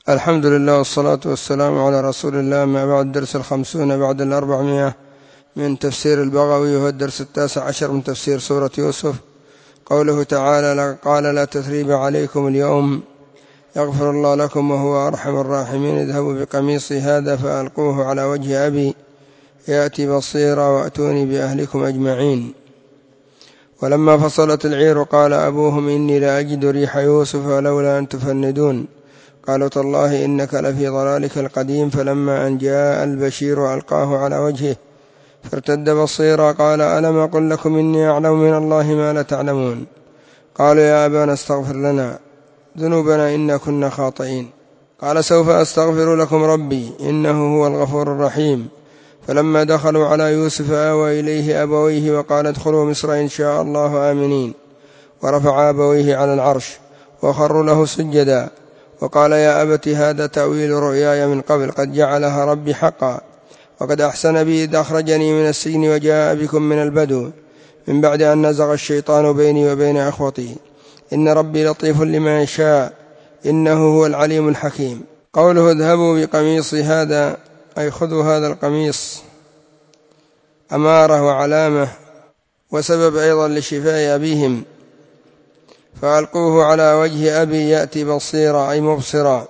الحمد لله والصلاة والسلام على رسول الله. ما بعد درس 50 بعد 400 من تفسير البغوي، وهو الدرس 19 من تفسير سورة يوسف. قوله تعالى: قال لا تثريب عليكم اليوم يغفر الله لكم وهو أرحم الراحمين. اذهبوا بقميصي هذا فألقوه على وجه أبي يأتي بصيرا وأتوني بأهلكم أجمعين. ولما فصلت العير قال أبوهم إني لأجد ريح يوسف ولولا أن تفندون. قالوا تالله إنك لفي ضلالك القديم. فلما أن جاء البشير ألقاه على وجهه فارتد بصيرا قال ألم أقل لكم إني أعلم من الله ما لا تعلمون. قالوا يا أبانا استغفر لنا ذنوبنا إنا كنا خاطئين. قال سوف أستغفر لكم ربي إنه هو الغفور الرحيم. فلما دخلوا على يوسف آوى إليه أبويه وقال ادخلوا مصر إن شاء الله آمنين. ورفع أبويه على العرش وخروا له سجدا وقال يا أبت هذا تأويل رؤياي من قبل قد جعلها ربي حقا وقد أحسن بي إذ أخرجني من السجن وجاء بكم من البدو من بعد أن نزغ الشيطان بيني وبين أخوتي إن ربي لطيف لما يشاء إنه هو العليم الحكيم. قوله اذهبوا بقميصي هذا أي خذوا هذا القميص أمارة وعلامة وسبب أيضا لشفاء أبيهم. فألقوه على وجه أبي يأتي بصيرا أي مبصرا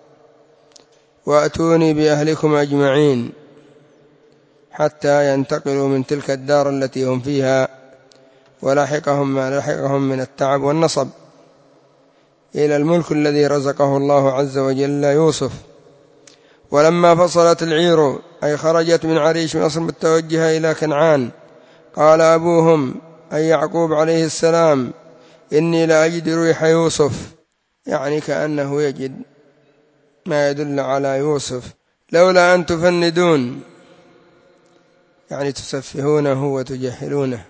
وأتوني بأهلكم أجمعين حتى ينتقلوا من تلك الدار التي هم فيها ولحقهم ما لحقهم من التعب والنصب إلى الملك الذي رزقه الله عز وجل يوسف. ولما فصلت العير أي خرجت من عريش مصر متوجهة إلى كنعان قال أبوهم أي يعقوب عليه السلام إني لأجد ريح يوسف، يعني كأنه يجد ما يدل على يوسف. لولا أن تفندون يعني تسفهونه وتجهلونه.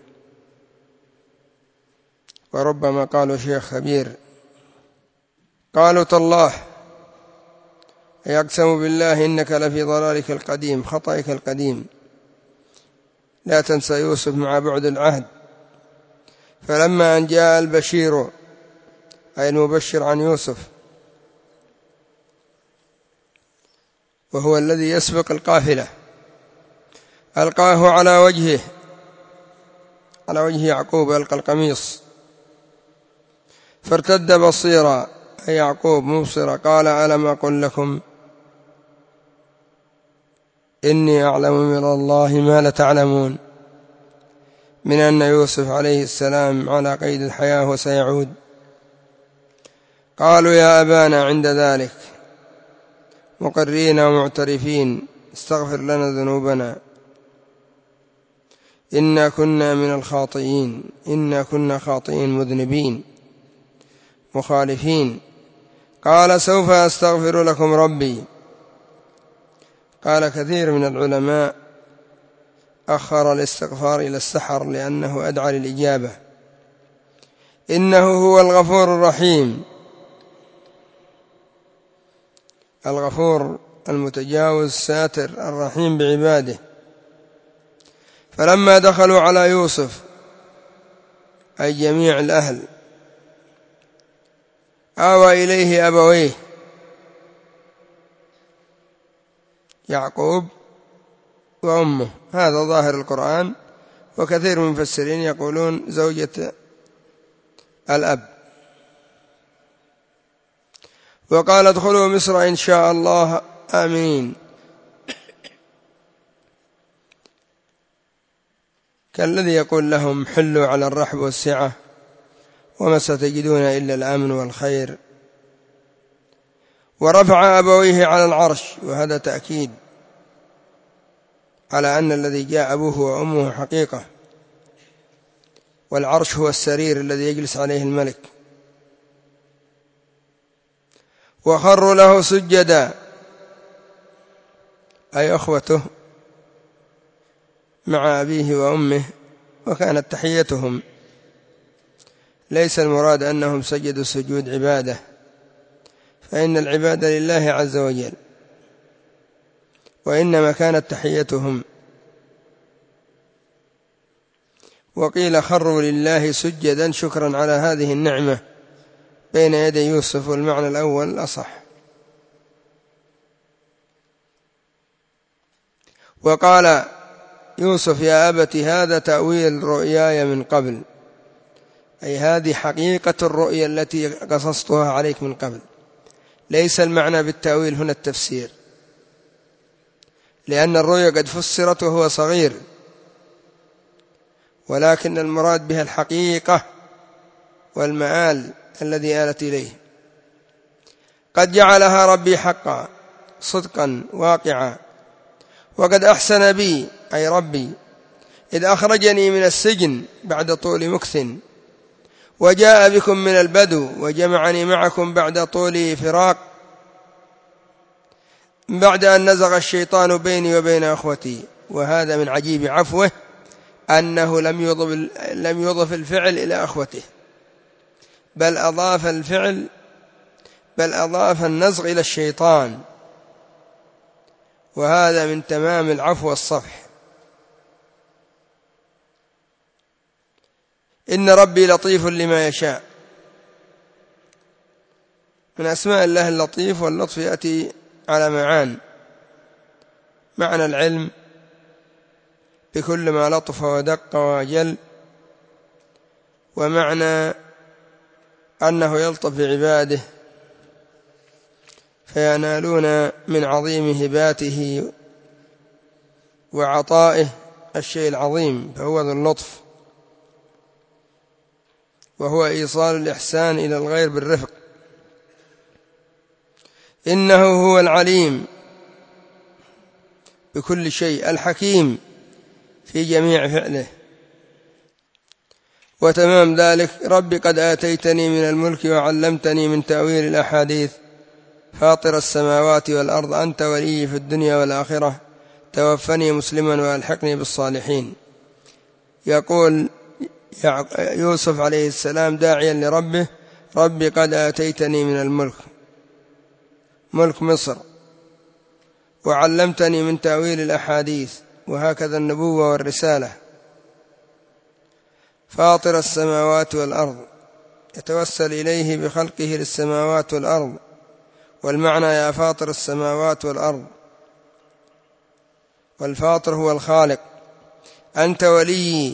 وربما قالوا شيخ خبير. قالوا تالله يقسم بالله إنك لفي ضلالك القديم خطئك القديم. لا تنسى يوسف مع بعد العهد. فلما أن جاء البشير أي المبشر عن يوسف وهو الذي يسبق القافلة ألقاه على وجهه على وجه يعقوب ألقى القميص فارتد بصيرا أي يعقوب مبصرا قال ألم أقل لكم إني أعلم من الله ما لا تعلمون، من أن يوسف عليه السلام على قيد الحياة وسيعود. قالوا يا أبانا عند ذلك مقرين ومعترفين استغفر لنا ذنوبنا إنا كنا من الخاطئين إنا كنا خاطئين مذنبين مخالفين. قال سوف أستغفر لكم ربي. قال كثير من العلماء أخر الاستغفار إلى السحر لأنه أدعى للإجابة. إنه هو الغفور الرحيم، الغفور المتجاوز ساتر الرحيم بعباده. فلما دخلوا على يوسف أي جميع الأهل آوى إليه أبويه يعقوب وأمه، هذا ظاهر القرآن. وكثير من المفسرين يقولون زوجة الأب. وقال ادخلوا مصر إن شاء الله آمنين، كالذي يقول لهم حلوا على الرحب والسعة وما ستجدون إلا الأمن والخير. ورفع أبويه على العرش، وهذا تأكيد على أن الذي جاء أبوه وأمه حقيقة. والعرش هو السرير الذي يجلس عليه الملك. وخروا له سجدا أي أخوته مع أبيه وأمه، وكانت تحيتهم ليس المراد أنهم سجدوا سجود عبادة، فإن العبادة لله عز وجل، وإنما كانت تحيتهم. وقيل خروا لله سجدا شكرا على هذه النعمة بين يدي يوسف، والمعنى الأول أصح. وقال يوسف يا أبت هذا تأويل رؤياي من قبل، أي هذه حقيقة الرؤيا التي قصصتها عليك من قبل. ليس المعنى بالتأويل هنا التفسير، لأن الرؤيا قد فسرت وهو صغير، ولكن المراد بها الحقيقة والمآل الذي آلت إليه. قد جعلها ربي حقا صدقا واقعا، وقد أحسن بي أي ربي إذ أخرجني من السجن بعد طول مكث، وجاء بكم من البدو وجمعني معكم بعد طول فراق، بعد أن نزغ الشيطان بيني وبين أخوتي. وهذا من عجيب عفوه أنه لم يضف الفعل إلى أخوته، بل أضاف النزغ إلى الشيطان، وهذا من تمام العفو والصفح. إن ربي لطيف لما يشاء. من أسماء الله اللطيف، واللطف يأتي على معان: معنى العلم بكل ما لطف ودق وجل، ومعنى أنه يلطف بعباده فينالون من عظيم هباته وعطائه الشيء العظيم، فهو ذو اللطف، وهو إيصال الإحسان إلى الغير بالرفق. إنه هو العليم بكل شيء، الحكيم في جميع فعله. وتمام ذلك: رب قد آتيتني من الملك وعلمتني من تأويل الأحاديث، فاطر السماوات والأرض، أنت ولي في الدنيا والآخرة، توفني مسلما وألحقني بالصالحين. يقول يوسف عليه السلام داعيا لربه: رب قد آتيتني من الملك، ملك مصر، وعلمتني من تأويل الأحاديث، وهكذا النبوة والرسالة. فاطر السماوات والأرض، يتوسل إليه بخلقه للسماوات والأرض، والمعنى يا فاطر السماوات والأرض، والفاطر هو الخالق. أنت ولي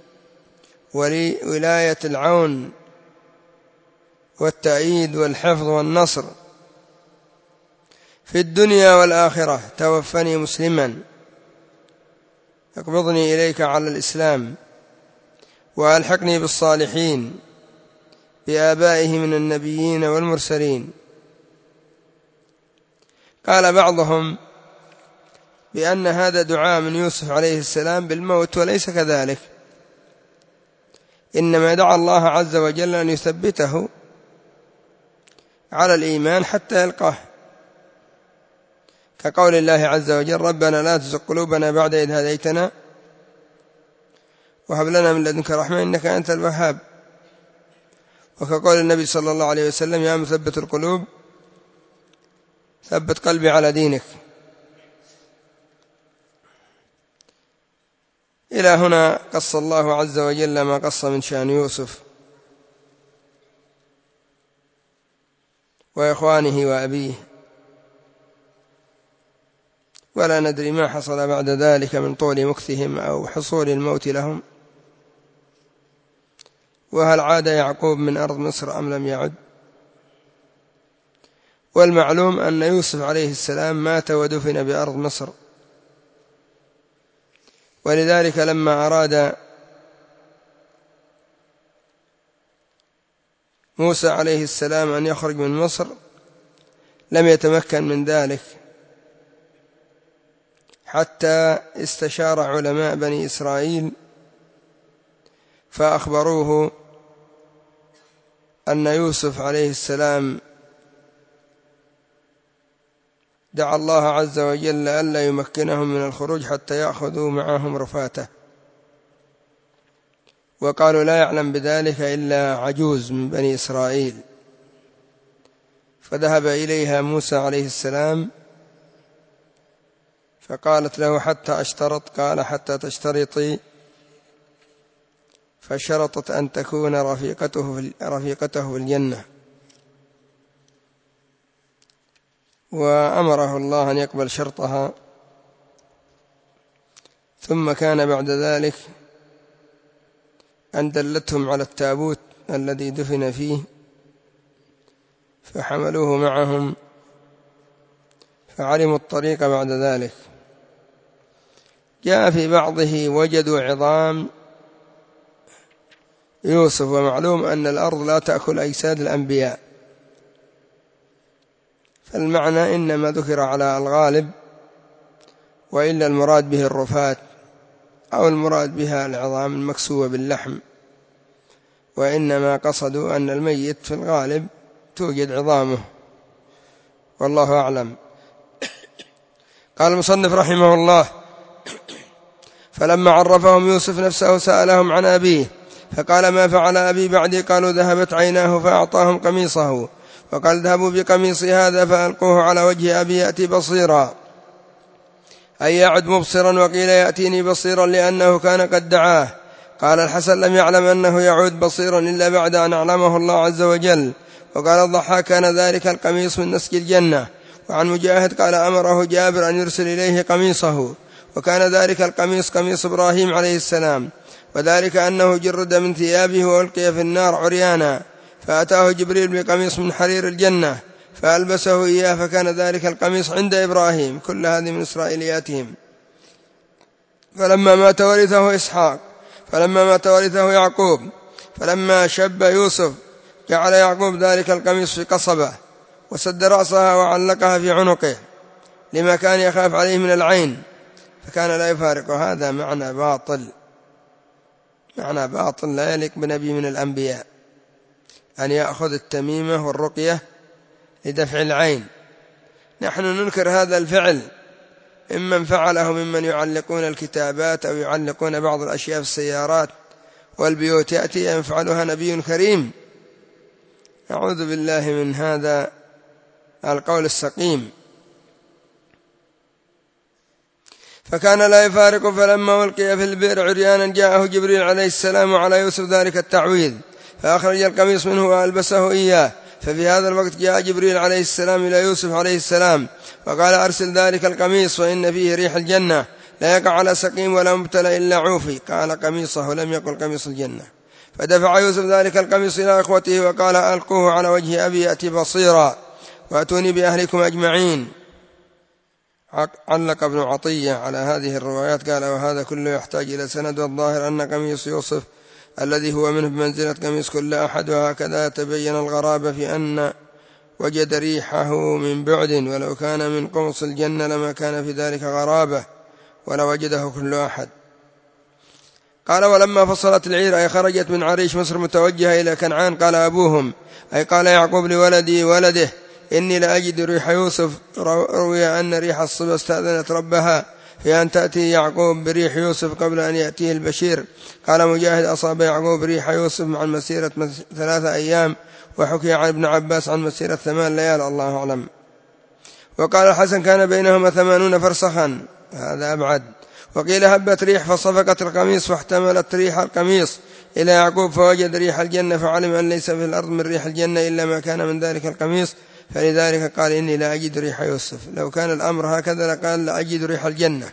ولاية العون والتأييد والحفظ والنصر في الدنيا والآخرة، توفني مسلما، اقبضني إليك على الإسلام، وألحقني بالصالحين بآبائه من النبيين والمرسلين. قال بعضهم بأن هذا دعاء من يوسف عليه السلام بالموت، وليس كذلك، إنما دعا الله عز وجل أن يثبته على الإيمان حتى يلقاه، كقول الله عز وجل: ربنا لا تزغ قلوبنا بعد إذ هديتنا وهب لنا من لدنك رحمة إنك أنت الوهاب، وكقول النبي صلى الله عليه وسلم: يا مثبت القلوب ثبت قلبي على دينك. إلى هنا قص الله عز وجل ما قص من شأن يوسف وإخوانه وأبيه، ولا ندري ما حصل بعد ذلك من طول مكثهم أو حصول الموت لهم، وهل عاد يعقوب من أرض مصر أم لم يعد. والمعلوم أن يوسف عليه السلام مات ودفن بأرض مصر، ولذلك لما أراد موسى عليه السلام أن يخرج من مصر لم يتمكن من ذلك، حتى استشار علماء بني إسرائيل فأخبروه أن يوسف عليه السلام دعا الله عز وجل ألا يمكنهم من الخروج حتى يأخذوا معهم رفاته، وقالوا لا يعلم بذلك إلا عجوز من بني إسرائيل. فذهب إليها موسى عليه السلام فقالت له: حتى أشترط؟ قال: حتى تشترطي. فشرطت أن تكون رفيقته في الجنة، وأمره الله أن يقبل شرطها، ثم كان بعد ذلك أن دلتهم على التابوت الذي دفن فيه فحملوه معهم فعلموا الطريق بعد ذلك. جاء في بعضه وجدوا عظام يوسف، ومعلوم أن الأرض لا تأكل أجساد الأنبياء، فالمعنى إنما ذكر على الغالب، وإلا المراد به الرفات أو المراد بها العظام المكسوة باللحم، وإنما قصدوا أن الميت في الغالب توجد عظامه، والله أعلم. قال المصنف رحمه الله: فلما عرفهم يوسف نفسه سألهم عن أبيه فقال: ما فعل أبي بعدي؟ قالوا: ذهبت عيناه فأعطاهم قميصه، وقال: اذهبوا بقميصي هذا فألقوه على وجه أبي يأتي بصيرا، أي يعد مبصرا، وقيل يأتيني بصيرا لأنه كان قد دعاه. قال الحسن: لم يعلم أنه يعود بصيرا إلا بعد أن أعلمه الله عز وجل. وقال الضحاك: كان ذلك القميص من نسج الجنة. وعن مجاهد قال: أمره جابر أن يرسل إليه قميصه، وكان ذلك القميص قميص إبراهيم عليه السلام، وذلك أنه جرد من ثيابه وألقي في النار عريانا، فأتاه جبريل بقميص من حرير الجنة فألبسه إياه، فكان ذلك القميص عند إبراهيم. كل هذه من إسرائيلياتهم. فلما مات ورثه إسحاق، فلما مات ورثه يعقوب، فلما شب يوسف جعل يعقوب ذلك القميص في قصبة وسد رأسها وعلقها في عنقه لما كان يخاف عليه من العين، فكان لا يفارق. هذا معنى باطل لا يليق بنبي من الأنبياء، أن يأخذ التميمة والرقية لدفع العين. نحن ننكر هذا الفعل ممن فعله ممن يعلقون الكتابات أو يعلقون بعض الأشياء في السيارات والبيوت، يأتي أن يفعلها نبي كريم. أعوذ بالله من هذا القول السقيم. فكان لا يفارق. فلما ألقي في البئر عريانا جاءه جبريل عليه السلام على يوسف ذلك التعويذ فأخرج القميص منه وألبسه إياه. ففي هذا الوقت جاء جبريل عليه السلام إلى يوسف عليه السلام وقال: أرسل ذلك القميص فإن فيه ريح الجنة، لا يقع على سقيم ولا مبتلى إلا عوفي. قال: قميصه، لم يقل قميص الجنة. فدفع يوسف ذلك القميص إلى إخوته وقال: ألقوه على وجه أبي يأتي بصيرا، وأتوني بأهلكم أجمعين. علق ابن عطية على هذه الروايات قال: وهذا كله يحتاج إلى سند، والظاهر أن قميص يوسف الذي هو منه بمنزلة قميص كل أحد، وهكذا تبين الغرابة في أن وجد ريحه من بعد، ولو كان من قمص الجنة لما كان في ذلك غرابة ولو وجده كل أحد. قال: ولما فصلت العير أي خرجت من عريش مصر متوجهة إلى كنعان، قال أبوهم أي قال يعقوب لولدي ولده: إني لأجد ريح يوسف. روي أن ريح الصبا استأذنت ربها في أن تأتي يعقوب بريح يوسف قبل أن يأتيه البشير. قال مجاهد: أصاب يعقوب ريح يوسف عن مسيرة 3 أيام، وحكي عن ابن عباس عن مسيرة 8 ليال، الله أعلم. وقال الحسن: كان بينهما 80 فرسخا، هذا أبعد. وقيل: هبت ريح فصفقت القميص فاحتملت ريح القميص إلى يعقوب فوجد ريح الجنة، فعلم أن ليس في الأرض من ريح الجنة إلا ما كان من ذلك القميص، فلذلك قال: إني لا أجد ريح يوسف. لو كان الأمر هكذا لقال: لا أجد ريح الجنة،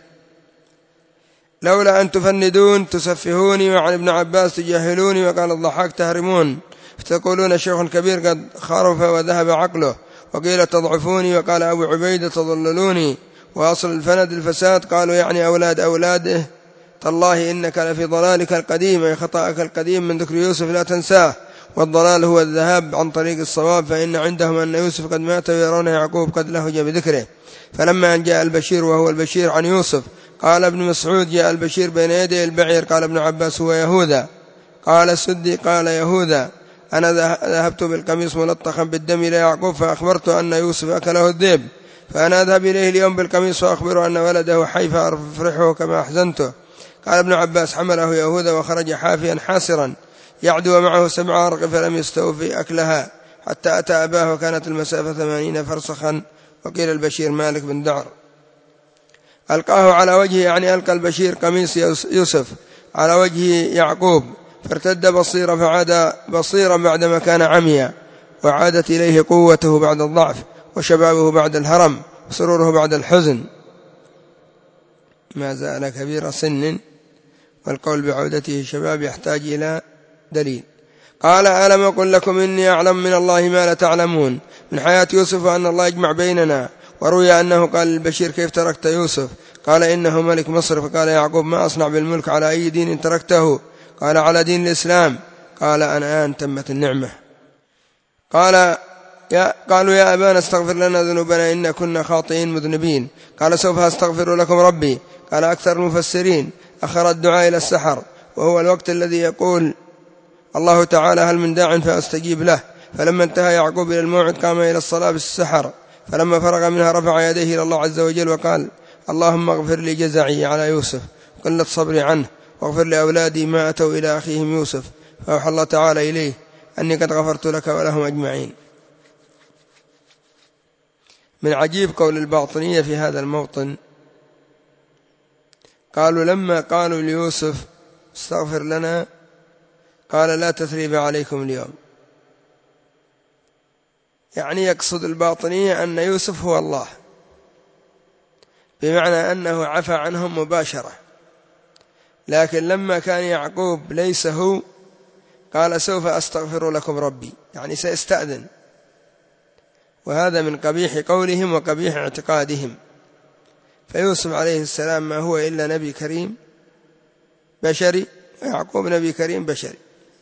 لولا أن تفندون تسفهوني، وعن ابن عباس تجاهلوني. وقال الضحاك: تهرمون، فتقولون شيخ كبير قد خرف وذهب عقله. وقيل: تضعفوني. وقال أبو عبيدة: تضللوني. وأصل الفند الفساد، قالوا يعني أولاد أولاده. تالله إنك لفي ضلالك القديم، أي خطأك القديم من ذكر يوسف لا تنساه. والضلال هو الذهاب عن طريق الصواب، فإن عندهم أن يوسف قد مات ويرون يعقوب قد لهج بذكره. فلما أن جاء البشير وهو البشير عن يوسف، قال ابن مسعود: جاء البشير بين يدي البعير. قال ابن عباس: هو يهوذا. قال السدي: قال يهوذا. أنا ذهبت بالقميص ملطخا بالدم إلى يعقوب فأخبرت أن يوسف أكله الذئب، فأنا أذهب إليه اليوم بالقميص فأخبره أن ولده حي فأفرحه كما أحزنته. قال ابن عباس: حمله يهوذا وخرج حافيا حاسرا يعدو معه 7 أرق فلم يستوفي أكلها حتى أتى أباه، وكانت المسافة 80 فرسخا. وقيل البشير مالك بن دعر. ألقاه على وجهه، يعني ألقى البشير قميص يوسف على وجه يعقوب، فارتد بصيرا فعاد بصيرا بعدما كان عميا، وعادت إليه قوته بعد الضعف، وشبابه بعد الهرم، وسروره بعد الحزن. ما زال كبير سن، والقول بعودته شباب يحتاج إلى دليل. قال ألم أقل لكم إني أعلم من الله ما لا تعلمون. من حياة يوسف أن الله يجمع بيننا. وروي أنه قال للبشير كيف تركت يوسف؟ قال إنه ملك مصر. فقال يعقوب ما أصنع بالملك؟ على أي دين تركته؟ قال على دين الإسلام. قال الآن تمت النعمة. قالوا يا أبانا استغفر لنا ذنوبنا إنا كنا خاطئين مذنبين. قال سوف أستغفر لكم ربي. قال أكثر المفسرين أخر الدعاء إلى السحر، وهو الوقت الذي يقول الله تعالى هل من داع فأستجيب له. فلما انتهى يعقوب إلى الموعد قام إلى الصلاة بالسحر، فلما فرغ منها رفع يديه إلى الله عز وجل وقال اللهم اغفر لي جزعي على يوسف وقلة صبري عنه، واغفر لأولادي ما أتوا إلى أخيهم يوسف. فأوحى الله تعالى إليه أني قد غفرت لك ولهم أجمعين. من عجيب قول الباطنية في هذا الموطن، قالوا لما قالوا ليوسف استغفر لنا قال لا تثريب عليكم اليوم. يعني يقصد الباطنية أن يوسف هو الله، بمعنى أنه عفى عنهم مباشرة. لكن لما كان يعقوب ليس هو قال سوف أستغفر لكم ربي، يعني سيستأذن. وهذا من قبيح قولهم وقبيح اعتقادهم. فيوسف عليه السلام ما هو إلا نبي كريم بشري، ويعقوب نبي كريم بشري.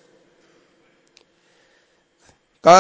قال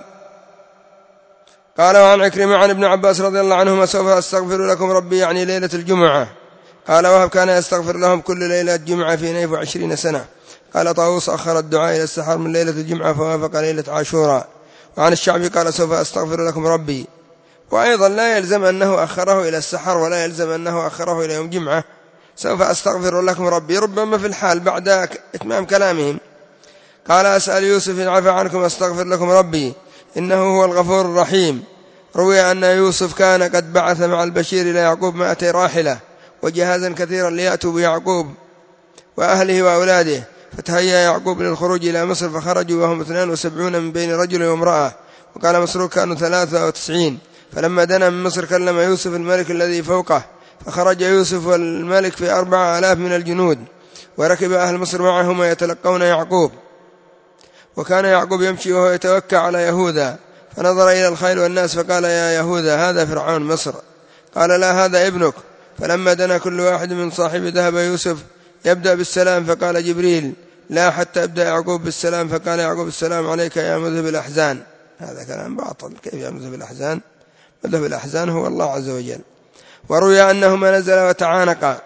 وعن عكرمة عن ابن عباس رضي الله عنهما سوف أستغفر لكم ربي، يعني ليلة الجمعة. قال وهب كان يستغفر لهم كل ليلة جمعة في 22 سنة. قال طاووس أخر الدعاء إلى السحر من ليلة الجمعة فوافق ليلة عاشوراء. وعن الشعبي قال سوف أستغفر لكم ربي. وأيضا لا يلزم أنه أخره إلى السحر، ولا يلزم أنه أخره إلى يوم جمعة. سوف أستغفر لكم ربي ربما في الحال بعد إتمام كلامهم. قال أسأل يوسف إن عفى عنكم أستغفر لكم ربي إنه هو الغفور الرحيم. روي أن يوسف كان قد بعث مع البشير إلى يعقوب 200 راحلة وجهازا كثيرا ليأتوا بيعقوب وأهله وأولاده. فتهيأ يعقوب للخروج إلى مصر، فخرجوا وهم 72 من بين رجل وامرأة. وقال مسروق كانوا 93. فلما دنا من مصر كلم يوسف الملك الذي فوقه، فخرج يوسف والملك في 4000 من الجنود، وركب أهل مصر معهم يتلقون يعقوب. وكان يعقوب يمشي وهو يتوكى على يهوذا، فنظر إلى الخيل والناس فقال يا يهوذا هذا فرعون مصر. قال لا هذا ابنك. فلما دنا كل واحد من صاحبه ذهب يوسف يبدأ بالسلام، فقال جبريل لا حتى أبدأ يعقوب بالسلام. فقال يعقوب السلام عليك يا مذهب الأحزان. هذا كلام باطل، كيف يا مذهب الأحزان؟ مذهب الأحزان هو الله عز وجل. وروي أنهما نزل وتعانقا.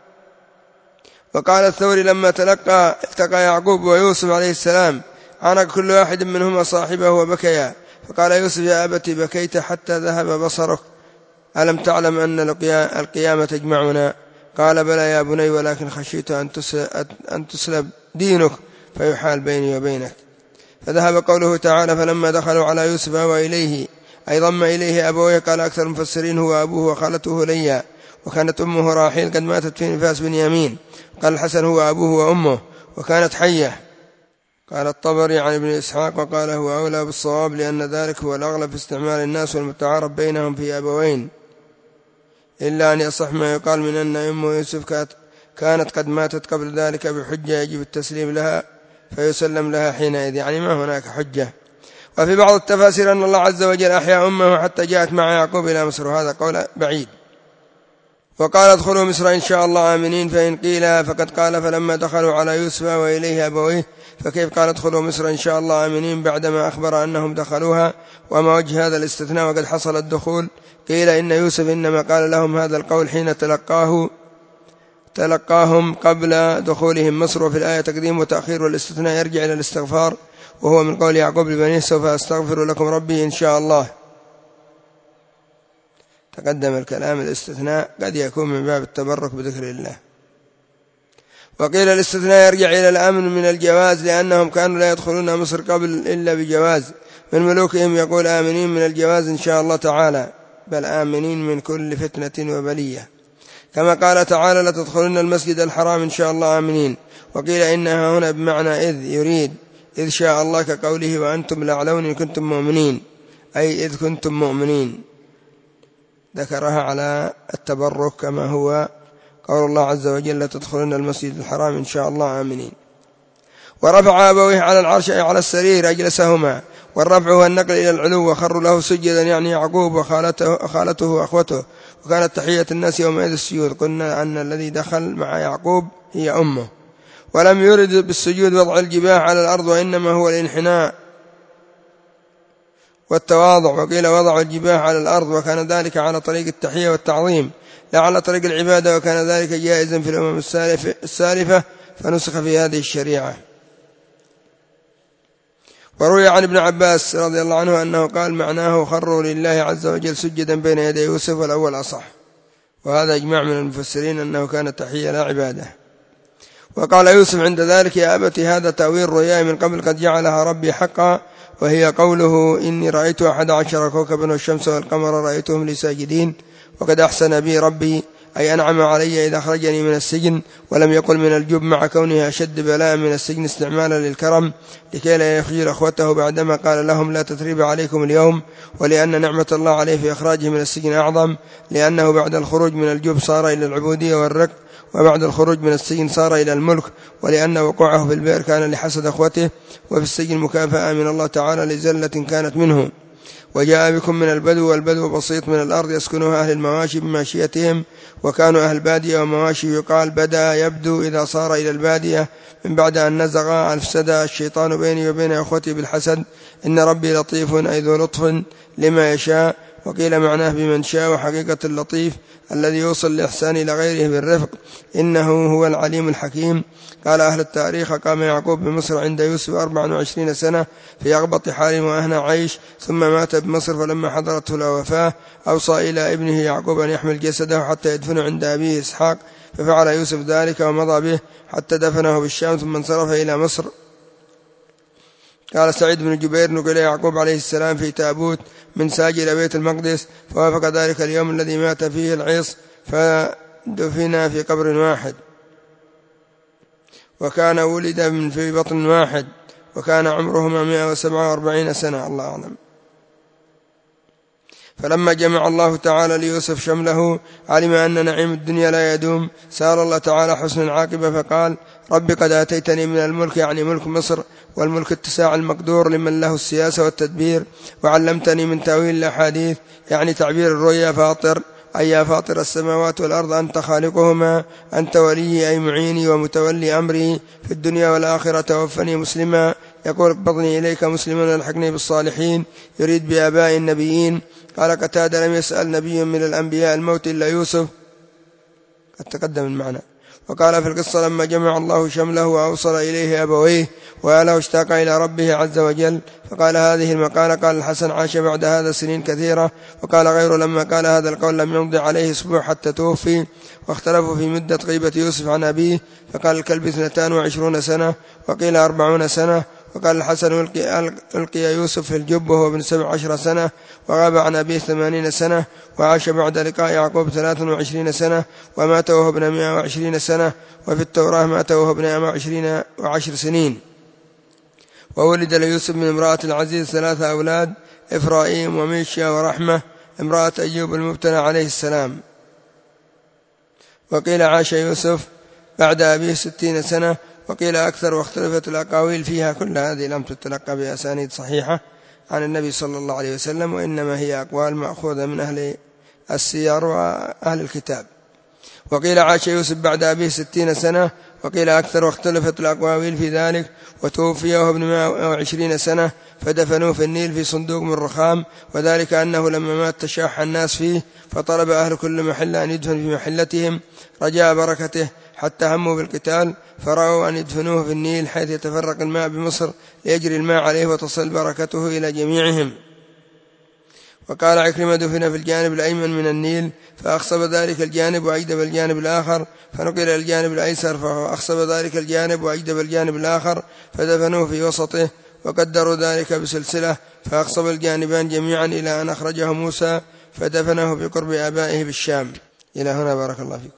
وقال الثوري لما التقى يعقوب ويوسف عليه السلام عانق كل واحد منهما صاحبه وبكيا. فقال يوسف يا أبت بكيت حتى ذهب بصرك، ألم تعلم أن القيامة تجمعنا؟ قال بلى يا بني ولكن خشيت أن تسلب دينك فيحال بيني وبينك. فذهب قوله تعالى فلما دخلوا على يوسف وإليه أي ضم إليه أبويه. قال أكثر المفسرين هو أبوه وخالته ليا، وكانت أمه راحيل قد ماتت في نفاس بنيامين. قال الحسن هو أبوه وأمه وكانت حية. قال الطبري عن ابن إسحاق وقال هو أولى بالصواب، لأن ذلك هو الأغلب في استعمال الناس والمتعارف بينهم في أبوين، إلا أن يصح ما يقال من أن أم يوسف كانت قد ماتت قبل ذلك بحجة يجب التسليم لها فيسلم لها حينئذ، يعني ما هناك حجة. وفي بعض التفاسير أن الله عز وجل أحيا أمه حتى جاءت مع يعقوب إلى مصر، وهذا قول بعيد. وقال ادخلوا مصر إن شاء الله آمنين، فإن قيل فقد قال فلما دخلوا على يوسف وإليه أبويه، فكيف قال ادخلوا مصر إن شاء الله آمنين بعدما أخبر أنهم دخلوها؟ وما وجه هذا الاستثناء وقد حصل الدخول؟ قيل إن يوسف إنما قال لهم هذا القول حين تلقاهم قبل دخولهم مصر. وفي الآية تقديم وتأخير، والاستثناء يرجع إلى الاستغفار، وهو من قول يعقوب لبنيه سوف أستغفر لكم ربي إن شاء الله. تقدم الكلام الاستثناء قد يكون من باب التبرك بذكر الله. وقيل الاستثناء يرجع إلى الأمن من الجواز، لأنهم كانوا لا يدخلون مصر قبل إلا بجواز من ملوكهم، يقول آمنين من الجواز إن شاء الله تعالى، بل آمنين من كل فتنة وبلية، كما قال تعالى لتدخلن المسجد الحرام إن شاء الله آمنين. وقيل إنها هنا بمعنى إذ يريد، إذ شاء الله كقوله وأنتم لأعلون إن كنتم مؤمنين، أي إذ كنتم مؤمنين، ذكرها على التبرك كما هو قول الله عز وجل: لتدخلن المسجد الحرام إن شاء الله آمنين. ورفع أبويه على العرش أي على السرير أجلسهما، والرفع هو النقل إلى العلو، وخروا له سجدا يعني يعقوب وخالته وأخوته، وكانت تحية الناس يومئذ السجود. قلنا أن الذي دخل مع يعقوب هي أمه. ولم يرد بالسجود وضع الجباه على الأرض، وإنما هو الانحناء والتواضع. وقيل وضع الجباه على الأرض، وكان ذلك على طريق التحية والتعظيم لا على طريق العبادة، وكان ذلك جائزا في الأمم السالفة فنسخ في هذه الشريعة. وروي عن ابن عباس رضي الله عنه أنه قال معناه: خروا لله عز وجل سجدا بين يدي يوسف، والأول أصح. وهذا إجماع من المفسرين أنه كان تحية لا عبادة. وقال يوسف عند ذلك: يا أبت هذا تأويل رؤياي من قبل قد جعلها ربي حقا، وهي قوله: إني رأيت 11 كوكبا والشمس والقمر رأيتهم لي ساجدين، وقد أحسن بي ربي أي أنعم علي إذا أخرجني من السجن، ولم يقل من الجب مع كونه أشد بلاء من السجن استعمالا للكرم، لكي لا يخجل أخوته بعدما قال لهم: لا تثريب عليكم اليوم، ولأن نعمة الله عليه في إخراجه من السجن أعظم، لأنه بعد الخروج من الجب صار إلى العبودية والرق، وبعد الخروج من السجن صار إلى الملك، ولأن وقوعه في البئر كان لحسد أخوته، وفي السجن مكافأة من الله تعالى لزلة كانت منه. وجاء بكم من البدو، والبدو بسيط من الأرض يسكنها أهل المواشي بماشيتهم، وكانوا أهل بادية ومواشي، يقال بدأ يبدو إذا صار إلى البادية من بعد أن نزغ أفسد الشيطان بيني وبين أخوتي بالحسد، إن ربي لطيف أي ذو لطف لما يشاء. وقيل معناه بمن شاء، وحقيقة اللطيف الذي يوصل الإحسان إلى غيره بالرفق، إنه هو العليم الحكيم. قال أهل التاريخ: قام يعقوب بمصر عند يوسف 24 سنة في أغبط حال وأهنى عيش، ثم مات بمصر، فلما حضرته الوفاة أوصى إلى ابنه يعقوب أن يحمل جسده حتى يدفنه عند أبيه إسحاق، ففعل يوسف ذلك ومضى به حتى دفنه بالشام، ثم انصرف إلى مصر. قال سعيد بن جبير: نقل يعقوب عليه السلام في تابوت من ساج إلى بيت المقدس، فوافق ذلك اليوم الذي مات فيه العيص، فدفن في قبر واحد، وكان ولد من في بطن واحد، وكان عمرهما 147 سنة، الله أعلم. فلما جمع الله تعالى ليوسف شمله علم أن نعيم الدنيا لا يدوم، سأل الله تعالى حسن العاقبة فقال: رب قد آتيتني من الملك، يعني ملك مصر، والملك اتساع المقدور لمن له السياسة والتدبير، وعلمتني من تأويل الأحاديث، يعني تعبير الرؤيا، فاطر أي يا فاطر السماوات والأرض أنت خالقهما، أنت ولي أي معيني ومتولي أمري في الدنيا والآخرة، توفني مسلما، يقول اقبضني إليك مسلما والحقني بالصالحين، يريد بآباء النبيين. قال قتادة: لم يسأل نبي من الأنبياء الموت إلا يوسف، قد تقدم المعنى. وقال في القصة: لما جمع الله شمله وأوصل إليه أبويه وآله اشتاق إلى ربه عز وجل، فقال هذه المقالة. قال الحسن: عاش بعد هذا سنين كثيرة. وقال غيره: لما قال هذا القول لم يمضي عليه أسبوع حتى توفي. واختلفوا في مدة غيبة يوسف عن أبيه، فقال الكلب 22 سنة، وقيل 40 سنة. وقال الحسن: ألقي يوسف في الجب وهو ابن 17 سنة، وغاب عن أبيه 80 سنة، وعاش بعد لقاء يعقوب 23 سنة، ومات وهو ابن 120 سنة. وفي التوراة مات وهو ابن 120 سنين. وولد ليوسف من امرأة العزيز 3 أولاد: إفرايم وميشيا ورحمة امرأة أيوب المبتلى عليه السلام. وقيل عاش يوسف بعد أبيه 60 سنة، وقيل أكثر، واختلفت الأقاويل فيها. كل هذه لم تتلقى بأسانيد صحيحة عن النبي صلى الله عليه وسلم، وإنما هي أقوال مأخوذة من أهل السير وأهل الكتاب. وقيل عاش يوسف بعد أبيه 60 سنة، وقيل أكثر، واختلفت الأقاويل في ذلك. وتوفي وهو ابن 120 سنة، فدفنوه في النيل في صندوق من رخام، وذلك أنه لما مات تشاح الناس فيه، فطلب أهل كل محلة أن يدفن في محلتهم رجاء بركته، حتى هموا بالقتال، فرأوا أن يدفنوه في النيل حيث يتفرق الماء بمصر ليجري الماء عليه وتصل بركته إلى جميعهم. وقال عكرمة: دفن في الجانب الأيمن من النيل، فأخصب ذلك الجانب وأجدب الجانب الآخر، فنقل الجانب الأيسر، فأخصب ذلك الجانب وأجدب الجانب الآخر، فدفنوه في وسطه، وقدروا ذلك بسلسلة، فأخصب الجانبان جميعا إلى أن أخرجه موسى، فدفنه بقرب آبائه بالشام. إلى هنا، بارك الله فيكم.